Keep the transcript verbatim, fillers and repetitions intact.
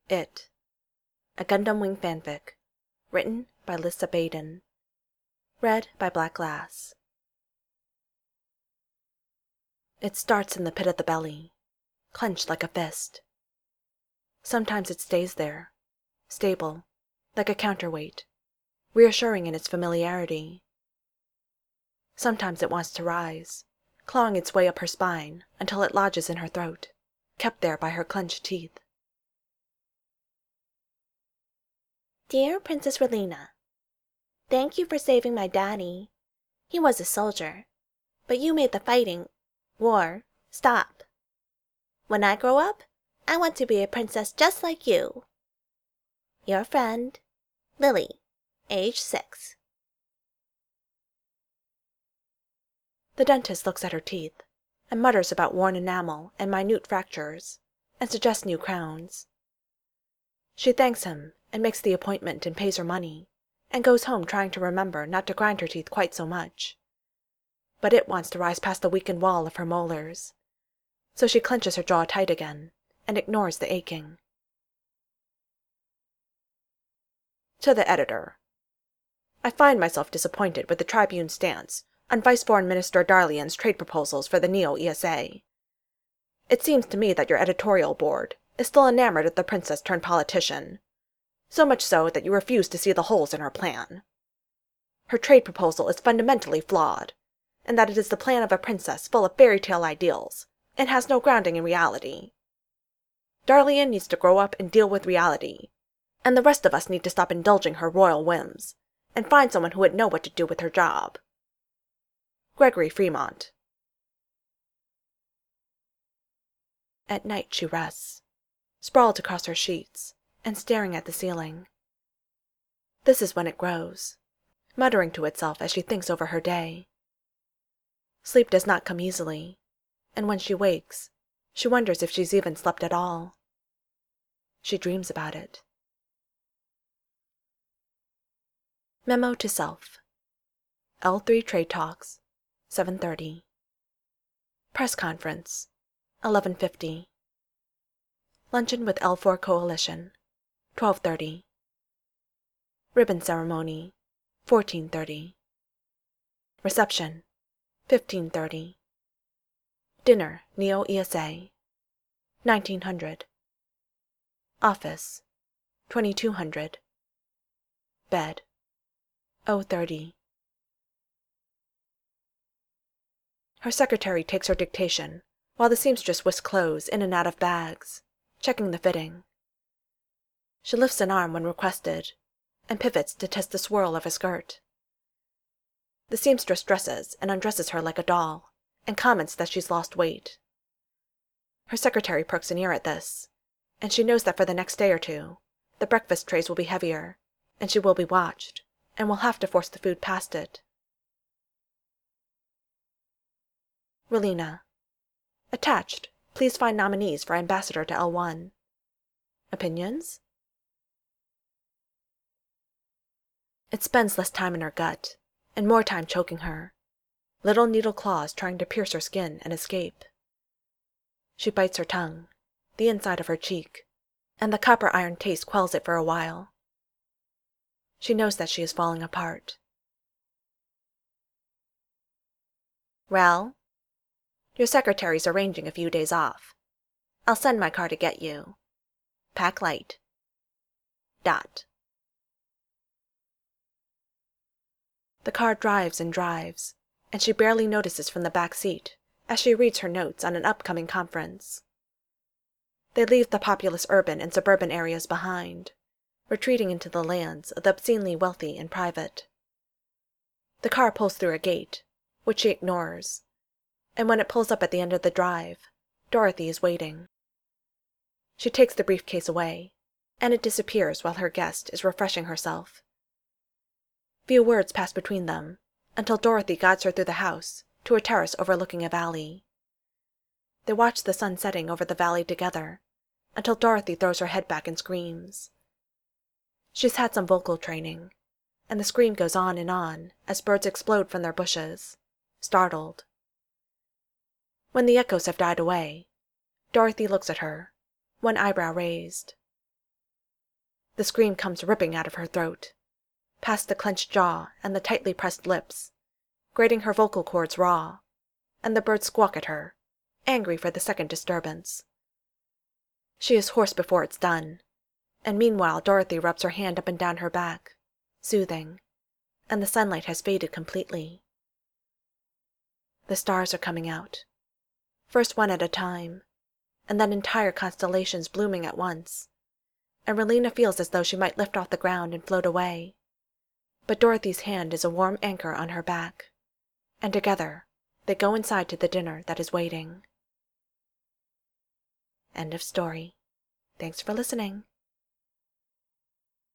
It, a Gundam Wing fanfic, written by Lissa Baden, read by Black Glass. It starts in the pit of the belly, clenched like a fist. Sometimes it stays there, stable, like a counterweight, reassuring in its familiarity. Sometimes it wants to rise, clawing its way up her spine until it lodges in her throat, kept there by her clenched teeth. Dear Princess Relina, thank you for saving my daddy. He was a soldier, but you made the fighting, war, stop. When I grow up, I want to be a princess just like you. Your friend, Lily, age six. The dentist looks at her teeth, and mutters about worn enamel and minute fractures, and suggests new crowns. She thanks him, and makes the appointment and pays her money, and goes home trying to remember not to grind her teeth quite so much. But it wants to rise past the weakened wall of her molars, so she clenches her jaw tight again, and ignores the aching. To the editor. I find myself disappointed with the Tribune's stance on Vice Foreign Minister Darlian's trade proposals for the Neo E S A. It seems to me that your editorial board is still enamored of the princess turned politician, so much so that you refuse to see the holes in her plan. Her trade proposal is fundamentally flawed, and that it is the plan of a princess full of fairy tale ideals and has no grounding in reality. Darlian needs to grow up and deal with reality, and the rest of us need to stop indulging her royal whims and find someone who would know what to do with her job. Gregory Fremont. At night she rests, sprawled across her sheets and staring at the ceiling. This is when it grows, muttering to itself as she thinks over her day. Sleep does not come easily, and when she wakes, she wonders if she's even slept at all. She dreams about it. Memo to self. L three Trade Talks, seven thirty. Press Conference, eleven fifty. Luncheon with L four Coalition, twelve thirty. Ribbon Ceremony, fourteen thirty. Reception, fifteen thirty. Dinner, Neo E S A, nineteen hundred. Office, twenty-two hundred. Bed, oh thirty. Her secretary takes her dictation, while the seamstress whisks clothes in and out of bags, checking the fitting. She lifts an arm when requested, and pivots to test the swirl of a skirt. The seamstress dresses and undresses her like a doll, and comments that she's lost weight. Her secretary perks an ear at this, and she knows that for the next day or two, the breakfast trays will be heavier, and she will be watched, and will have to force the food past it. Relina. Attached, please find nominees for ambassador to L one. Opinions? It spends less time in her gut, and more time choking her, little needle claws trying to pierce her skin and escape. She bites her tongue, the inside of her cheek, and the copper iron taste quells it for a while. She knows that she is falling apart. Well? Your secretary's arranging a few days off. I'll send my car to get you. Pack light. Dot. The car drives and drives, and she barely notices from the back seat as she reads her notes on an upcoming conference. They leave the populous urban and suburban areas behind, retreating into the lands of the obscenely wealthy and private. The car pulls through a gate, which she ignores, and when it pulls up at the end of the drive, Dorothy is waiting. She takes the briefcase away, and it disappears while her guest is refreshing herself. Few words pass between them, until Dorothy guides her through the house to a terrace overlooking a valley. They watch the sun setting over the valley together, until Dorothy throws her head back and screams. She's had some vocal training, and the scream goes on and on as birds explode from their bushes, startled. When the echoes have died away, Dorothy looks at her, one eyebrow raised. The scream comes ripping out of her throat, past the clenched jaw and the tightly pressed lips, grating her vocal cords raw, and the birds squawk at her, angry for the second disturbance. She is hoarse before it's done, and meanwhile Dorothy rubs her hand up and down her back, soothing, and the sunlight has faded completely. The stars are coming out, first one at a time, and then entire constellations blooming at once, and Relina feels as though she might lift off the ground and float away. But Dorothy's hand is a warm anchor on her back, and together they go inside to the dinner that is waiting. End of story. Thanks for listening.